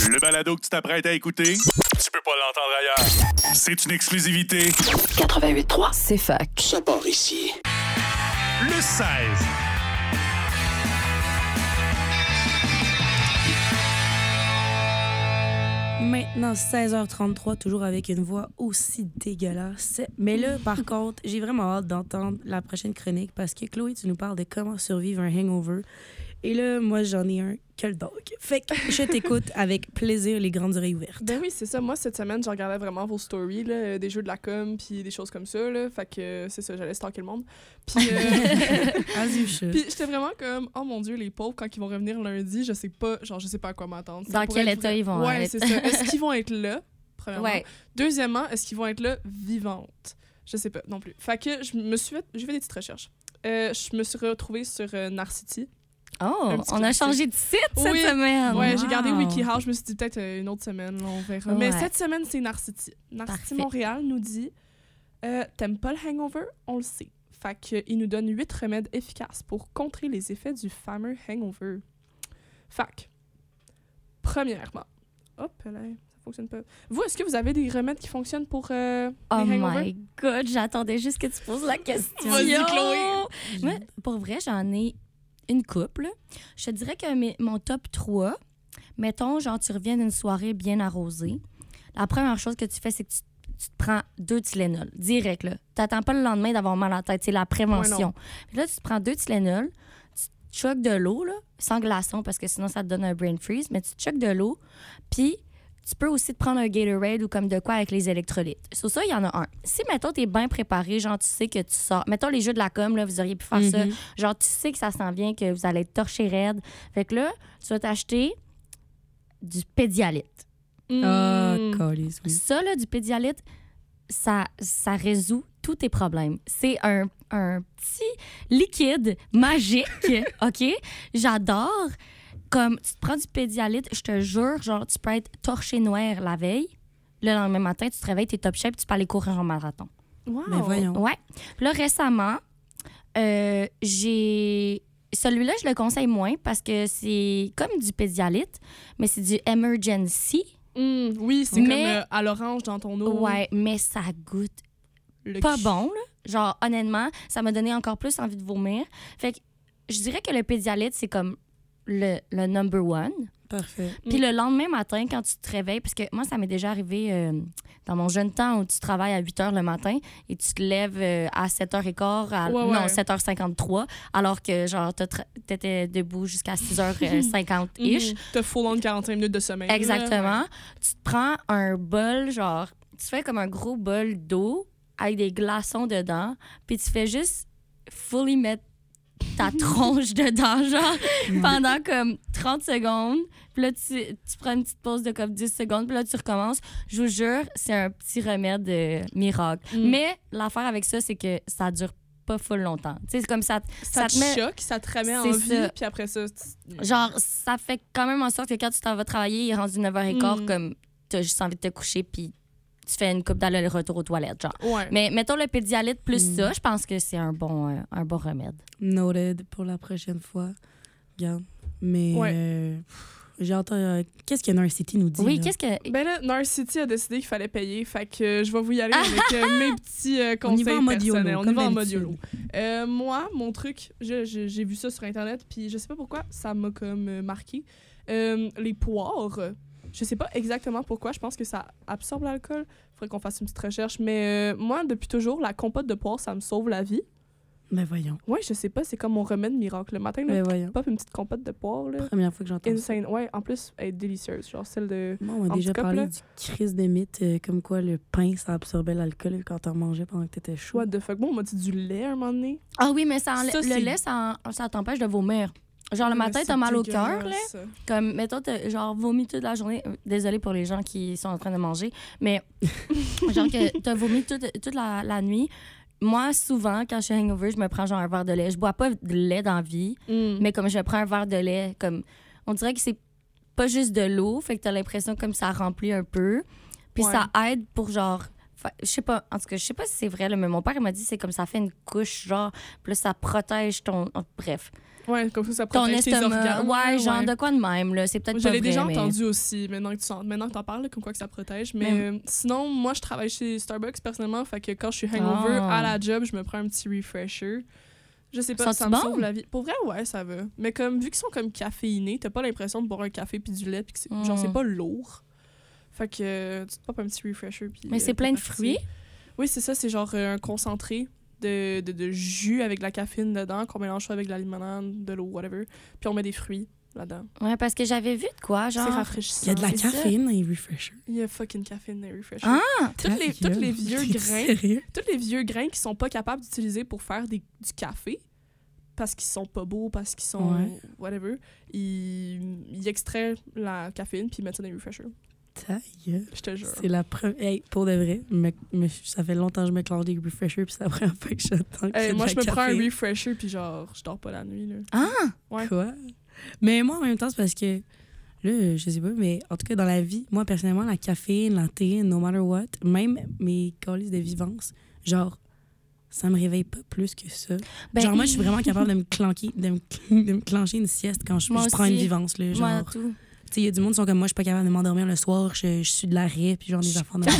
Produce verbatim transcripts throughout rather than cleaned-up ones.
Le balado que tu t'apprêtes à écouter, tu peux pas l'entendre ailleurs. C'est une exclusivité. quatre-vingt-huit trois, C'est fac. ça part ici. Le seize. Maintenant, seize heures trente-trois, toujours avec une voix aussi dégueulasse. Mais là, par contre, j'ai vraiment hâte d'entendre la prochaine chronique parce que Chloé, tu nous parles de comment survivre un hangover. Et là, moi, j'en ai un que le dog. Fait que je t'écoute avec plaisir, les grandes oreilles ouvertes. Ben oui, c'est ça. Moi, cette semaine, je regardais vraiment vos stories, là, des jeux de la com puis des choses comme ça. Là. Fait que euh, c'est ça, j'allais stalker le monde. Puis euh, Vas-y, chat. puis j'étais vraiment comme, oh mon Dieu, les pauvres, quand ils vont revenir lundi, je sais pas, genre, je sais pas à quoi m'attendre. Ça Dans pourrait quel être état vrai- ils vont Ouais, être? c'est ça. Est-ce qu'ils vont être là, premièrement? Ouais. Deuxièmement, est-ce qu'ils vont être là vivantes? Je sais pas non plus. Fait que je me suis fait, j'ai fait des petites recherches. Euh, je me suis retrouvée sur euh, Narcity. Oh, Un petit on a classique. changé de site cette Oui. semaine. Ouais, j'ai gardé Wow. WikiHow. Je me suis dit peut-être euh, une autre semaine, là, on verra. Ouais. Mais cette semaine, c'est Narcity. Narcity Parfait. Montréal nous dit euh, t'aimes pas le hangover? On le sait. Fait qu'il nous donne huit remèdes efficaces pour contrer les effets du fameux hangover. Fait que, premièrement, hop là, ça fonctionne pas. Vous, est-ce que vous avez des remèdes qui fonctionnent pour euh, Oh les hangovers? my God, j'attendais juste que tu poses la question. Vas-y, Chloé. Moi, pour vrai, j'en ai une couple. Je te dirais que mes- mon top trois, mettons, genre, tu reviens d'une soirée bien arrosée. La première chose que tu fais, c'est que tu, tu te prends deux Tylenol, direct, là. T'attends pas le lendemain d'avoir mal à la tête, c'est la prévention. Puis là, tu te prends deux Tylenol, tu choques de l'eau, là, sans glaçon, parce que sinon, ça te donne un brain freeze, mais tu te choques de l'eau, puis tu peux aussi te prendre un Gatorade ou comme de quoi avec les électrolytes. Sur ça, il y en a un. Si, mettons, t'es bien préparé, genre, tu sais que tu sors... Mettons, les jeux de la com, là, vous auriez pu faire ça. Mhm. Genre, tu sais que ça s'en vient, que vous allez être torché raide. Fait que là, tu vas t'acheter du Pédialyte. Ah, Mm. calice, oui. Ça, là, du Pédialyte, ça, ça résout tous tes problèmes. C'est un, un petit liquide magique, OK? J'adore. Comme, tu te prends du Pédialyte, je te jure, genre, tu peux être torché noir la veille. Le lendemain matin, tu te réveilles, t'es top shape, tu peux aller courir en marathon. Wow. Mais voyons. Ouais. Puis là, récemment, euh, j'ai... Celui-là, je le conseille moins parce que c'est comme du Pédialyte, mais c'est du Emergency. Mm, oui, c'est Mais- comme euh, à l'orange dans ton eau. Ouais, mais ça goûte Le pas qui- bon, là. Genre, honnêtement, ça m'a donné encore plus envie de vomir. Fait que je dirais que le Pédialyte, c'est comme le, le number one. Parfait. Puis Mm. le lendemain matin, quand tu te réveilles, parce que moi, ça m'est déjà arrivé euh, dans mon jeune temps où tu travailles à huit heures le matin et tu te lèves euh, à sept heures quinze, à, Ouais, non, ouais. sept heures cinquante-trois, alors que genre, t'as tra- t'étais debout jusqu'à six heures cinquante-ish. Mhm. T'as full on quarante-cinq minutes de sommeil. là. Exactement. Tu te prends un bol, genre, tu fais comme un gros bol d'eau avec des glaçons dedans, puis tu fais juste fully mettre ta tronche dedans, genre, pendant comme trente secondes. Puis là, tu, tu prends une petite pause de comme dix secondes, puis là, tu recommences. Je vous jure, c'est un petit remède euh, miracle. Mm. Mais l'affaire avec ça, c'est que ça dure pas full longtemps. Tu sais, c'est comme ça, Ça, ça te te met... choque, ça te remet en C'est vie, ça. puis après ça... tu- Genre, ça fait quand même en sorte que quand tu t'en vas travailler, il est rendu neuf heures quinze, Mm. comme t'as juste envie de te coucher, puis tu fais une coupe d'aller-retour aux toilettes, genre. Ouais. Mais mettons le Pédialyte plus Mm. ça, je pense que c'est un bon, euh, un bon remède. Noted pour la prochaine fois. Regarde. Mais Ouais. euh, pff, j'ai entendu. euh, qu'est-ce que Narcity nous dit? Oui, là? qu'est-ce que... Ben là, Narcity a décidé qu'il fallait payer, fait que euh, je vais vous y aller avec euh, mes petits euh, On y conseils va en mode YOLO, personnels. On y comme va en mode d'habitude. YOLO. Euh, moi, mon truc, je- je- j'ai vu ça sur Internet, puis je sais pas pourquoi, ça m'a comme euh, marqué. Euh, les poires, je sais pas exactement pourquoi, je pense que ça absorbe l'alcool. Faudrait qu'on fasse une petite recherche, mais euh, moi, depuis toujours, la compote de poire, ça me sauve la vie. Mais voyons. Ouais, je sais pas, c'est comme mon remède miracle. Le matin, là, Mais voyons. pop une petite compote de poire, là. Première fois que j'entends ça. Insane. Ouais, en plus, elle est délicieuse. Genre celle de. Moi, on m'a En déjà petit cup, parlé là. du crise de mythe, euh, comme quoi le pain, ça absorbait l'alcool quand t'en mangeais pendant que t'étais chaud. What the fuck? Moi, on m'a dit du lait à un moment donné. Ah oui, mais ça enlè- Ça, le c'est- lait, ça, en- ça t'empêche de vomir. Genre, le Mais matin, c'est t'as mal au cœur, là. dégueulasse. Comme, mettons, t'as genre vomi toute la journée. Euh, Désolée pour les gens qui sont en train de manger, mais genre que t'as vomi toute, toute la, la nuit. Moi, souvent, quand je suis hangover, je me prends genre un verre de lait. Je bois pas de lait dans la vie, Mm. mais comme je prends un verre de lait, comme on dirait que c'est pas juste de l'eau, fait que t'as l'impression comme ça remplit un peu. Puis Ouais. ça aide pour genre... fa- Je sais pas, en tout cas, je sais pas si c'est vrai, là, mais mon père il m'a dit c'est comme ça fait une couche, genre, puis là, ça protège ton... oh, bref. Ouais, comme ça, ça ton protège tes estomac. organes. Ouais, genre de quoi de même, là. C'est peut-être Je pas l'ai vrai, déjà mais... entendu aussi, maintenant que tu sens- maintenant que t'en parles, là, comme quoi que ça protège. Mais, Mais- euh, sinon, moi, je travaille chez Starbucks personnellement, fait que quand je suis hangover Oh. à la job, je me prends un petit refresher. Je sais pas, Sont-ils ça me bons? sauve la vie. Pour vrai, ouais, ça va. Mais comme, vu qu'ils sont comme caféinés, t'as pas l'impression de boire un café puis du lait, puis que c'est, Mm. genre, c'est pas lourd. Fait que euh, tu te popes un petit refresher. Puis, Mais euh, c'est t'es plein de parti. fruits. Oui, c'est ça, c'est genre euh, un concentré de, de, de jus avec de la caféine dedans, qu'on mélange ça avec de la limonade, de l'eau, whatever. Puis on met des fruits là-dedans. Ouais, parce que j'avais vu de quoi, genre... C'est rafraîchissant. Il y a de la c'est ça. caféine dans les refreshers. Il y a fucking caféine dans les refreshers. Ah! Toutes les, Ta toutes les gueule. vieux T'es grains, sérieux? tous les vieux grains qui sont pas capables d'utiliser pour faire des, du café, parce qu'ils sont pas beaux, parce qu'ils sont Ouais. whatever, ils, ils extraient la caféine puis ils mettent ça dans les refreshers. Ta gueule. Je te jure. C'est la première. Hey, pour de vrai, me- me- ça fait longtemps que je me clenche des refreshers, puis c'est la première fois que j'attends qu'il y Hey, ait de moi, la je me prends un caféine. refresher puis genre, je dors pas la nuit. Là. Ah! Ouais. Quoi? Mais moi, en même temps, c'est parce que, là, je sais pas, mais en tout cas, dans la vie, moi, personnellement, la caféine, la théine, no matter what, même mes calices de vivance, genre, ça me réveille pas plus que ça. Ben, genre, moi, je suis vraiment capable de me clenquer, de me, cl- de me clencher une sieste quand je, Moi je prends une aussi. vivance, là. Moi, Genre, tu tout. sais, il y a du monde qui sont comme moi, je suis pas capable de m'endormir le soir, je, je suis de l'arrêt, puis genre des affaires de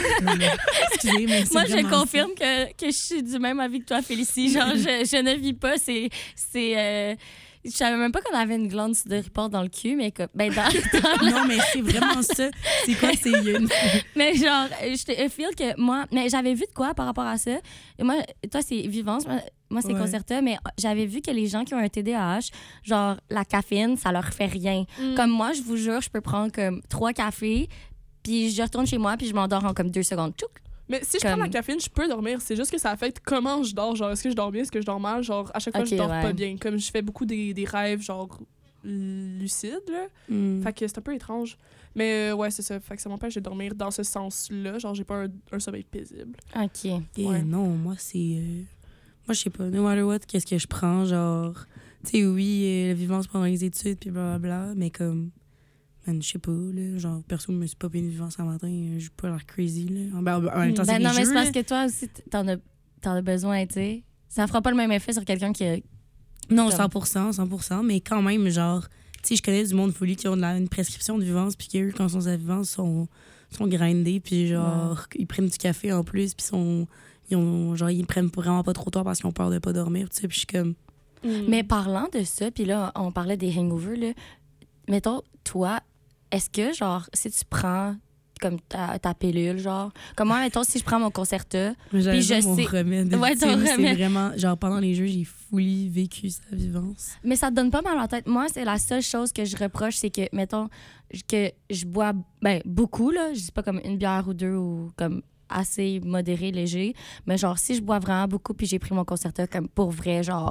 Excusez, mais c'est Moi, je vraiment confirme que, que je suis du même avis que toi, Félicie. Genre, je, je ne vis pas. C'est. c'est euh, je savais même pas qu'on avait une glande de report dans le cul, mais que. Ben, dans, dans- ça. Non, mais c'est vraiment ça. C'est quoi? C'est il y a une... mais genre, je te feel que moi. Mais j'avais vu de quoi par rapport à ça. Et moi, toi, c'est Vivance. Moi, moi, c'est Ouais. Concerta, mais j'avais vu que les gens qui ont un T D A H, genre, la caféine, ça leur fait rien. Mm. Comme moi, je vous jure, je peux prendre comme trois cafés, puis je retourne chez moi, puis je m'endors en comme deux secondes. Tchouk! Mais si je Comme- prends la caféine, je peux dormir. C'est juste que ça affecte comment je dors. Genre, est-ce que je dors bien, est-ce que je dors mal? Genre, à chaque fois, Ok, je dors ouais. pas bien. Comme je fais beaucoup des, des rêves, genre, lucides, là. Mm. Fait que c'est un peu étrange. Mais euh, ouais, c'est ça. Fait que ça m'empêche de dormir dans ce sens-là. Genre, j'ai pas un, un sommeil paisible. OK. Eh Ouais. non, moi, c'est... euh, Moi, je sais pas, no matter what, qu'est-ce que je prends, genre... Tu sais, oui, euh, la vivance pendant les études, puis blablabla, mais comme... Man, je sais pas, là, genre, perso, je me suis pas payé une vivance un matin, euh, j'ai pas l'air crazy, là. Ben, en même temps, c'est Ben non, des mais jeux, c'est parce là. que toi aussi, t- t'en as, t'en as besoin, tu sais. Ça fera pas le même effet sur quelqu'un qui a... Non, comme- cent pour cent, cent pour cent, mais quand même, genre... Tu sais, je connais du monde folie qui ont de la, une prescription de vivance, puis qu'eux, quand ils sont à vivance, sont, sont grindés, puis genre, ils prennent du café en plus, puis sont... Ils ont, genre, ils prennent vraiment pas trop tard parce qu'ils ont peur de pas dormir, tu sais, puis je suis comme... Mais parlant de ça, puis là, on parlait des hangovers, là. Mettons, toi, est-ce que, genre, si tu prends comme ta, ta pilule, genre... Comme moi, mettons, si je prends mon Concerta, J'avais Puis je mon sais- remède. Ouais, Tu sais, ton moi, c'est remède. vraiment... Genre, pendant les jeux, j'ai fully vécu sa vivance. mais ça te donne pas mal en tête. Moi, c'est la seule chose que je reproche, c'est que, mettons, que je bois ben, beaucoup, là. Je dis pas comme une bière ou deux ou comme assez modéré, léger. Mais genre, si je bois vraiment beaucoup puis j'ai pris mon Concerta, comme pour vrai, genre,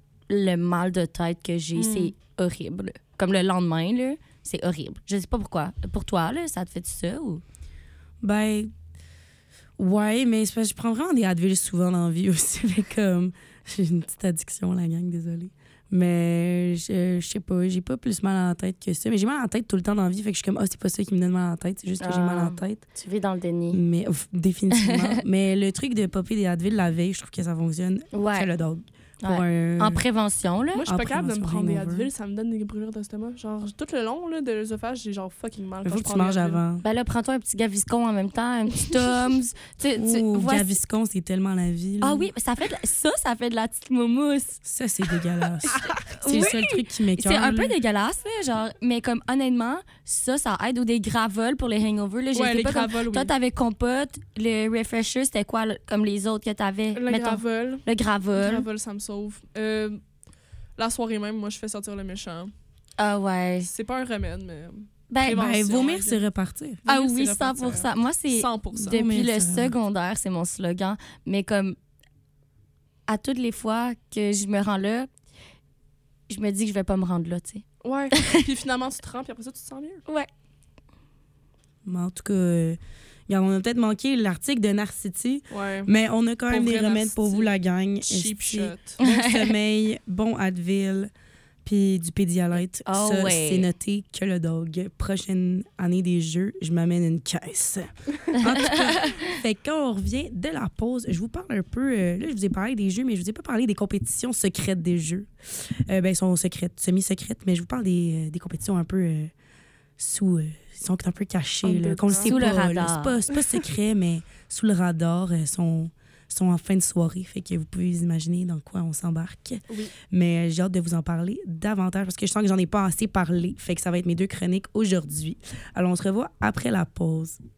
le mal de tête que j'ai, Mm. c'est horrible. Comme le lendemain, là, c'est horrible. Je sais pas pourquoi. Pour toi, là, ça te fait ça ou... Ben... Ouais, mais c'est parce que je prends vraiment des Advil souvent dans la vie aussi. Mais comme... J'ai une petite addiction, la gang, désolée. Mais je, je sais pas, j'ai pas plus mal à la tête que ça. Mais j'ai mal à la tête tout le temps dans la vie, fait que je suis comme, ah, c'est pas ça qui me donne mal à la tête, c'est juste que j'ai Ah. mal à la tête. Tu vis dans le déni. Mais ouf, définitivement. Mais le truc de popper des Advil la veille, je trouve que ça fonctionne. Ouais. C'est le dog. Pour Ouais. un... En prévention, là. Moi, je suis En pas capable de me prévention prendre des hangover. Advil, ça me donne des brûlures d'estomac. Genre, tout le long là, de l'œsophage, j'ai genre fucking mal. Il quand faut je que tu prends des manges Advil. avant. Ben là, prends-toi un petit Gaviscon en même temps, un petit Tums. tu, tu, Ouh, vois- Gaviscon, c'est tellement la vie. là. Ah oui, ça fait de la- ça, ça fait de la petite moumousse. Ça, c'est dégueulasse. c'est le Oui. seul truc qui m'écoeure. C'est un peu là. dégueulasse, là, genre, mais comme honnêtement, ça, ça aide. Ou des gravoles pour les hangovers. Là, je Ouais, sais les pas comme- gravoles, oui. Toi, t'avais compote, le refresher, c'était quoi, là, comme les autres que t'avais? Le Mettons, gravol. Le gravol. Gravol, ça me sauve. Euh, la soirée même, moi, je fais sortir le méchant. Ah ouais. C'est pas un remède, mais... Ben, Prévention, Ben, vomir, hein, c'est repartir. ah Vomir, oui, c'est cent pour cent. Moi, c'est cent pour cent. depuis Vomir, le c'est secondaire, c'est mon slogan. Mais comme à toutes les fois que je me rends là, je me dis que je vais pas me rendre là, tu sais. Ouais. Puis finalement, tu te rends, puis après ça, tu te sens mieux. Ouais. Mais en tout cas, euh, regarde, on a peut-être manqué l'article de Narcity, Ouais. mais on a quand même Pour des vrai, remèdes pour Narcity. vous, la gang. Cheap Esti. shot. Bon sommeil, bon Advil. puis du Pédialyte. Oh, ça, ouais. c'est noté que le dog. Prochaine année des jeux, je m'amène une caisse. En tout cas, fait que quand on revient de la pause, je vous parle un peu... euh, là, je vous ai parlé des jeux, mais je vous ai pas parlé des compétitions secrètes des jeux. Euh, ben, elles sont secrètes, semi-secrètes, mais je vous parle des, euh, des compétitions un peu euh, sous... euh, ils sont un peu cachées, là, qu'on le sait Sous le pas. là. radar. C'est pas, c'est pas secret, mais sous le radar, elles sont, sont en fin de soirée. Fait que vous pouvez vous imaginer dans quoi on s'embarque. Oui. Mais euh, j'ai hâte de vous en parler davantage parce que je sens que j'en ai pas assez parlé. Fait que ça va être mes deux chroniques aujourd'hui. Alors, on se revoit après la pause.